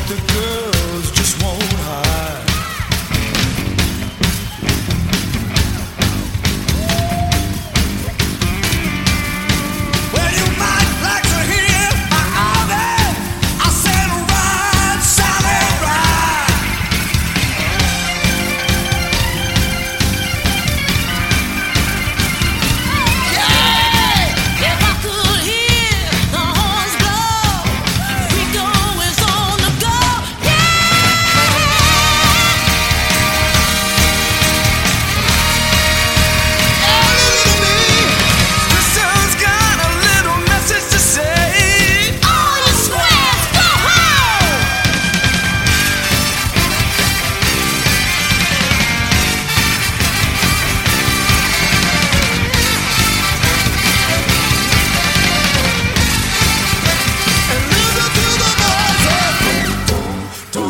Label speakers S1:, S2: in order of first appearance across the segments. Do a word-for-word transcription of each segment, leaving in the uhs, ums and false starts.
S1: the girls just won't hide. Well, you might like to hear my Audi. I said ride, Sally, ride.
S2: Yeah, if I could hear the horns blow, Rico is on the go.
S1: This sound's got a little message to say.
S2: All you squares, go home.
S1: And listen to the voice of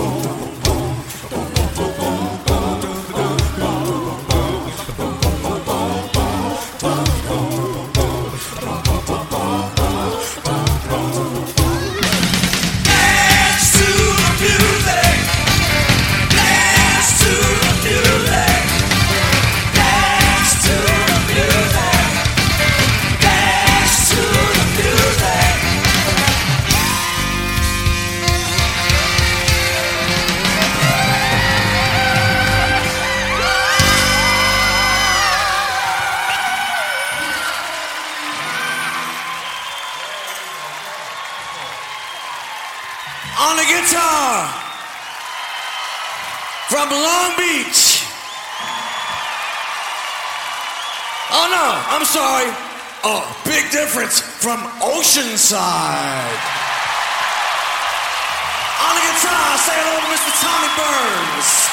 S1: dance to the music, dance to the music, dance to the music, dance to the music. On the guitar from Long Beach. Oh no, I'm sorry. Oh, big difference from Oceanside. On the guitar, say hello to Mister Tommy Burns.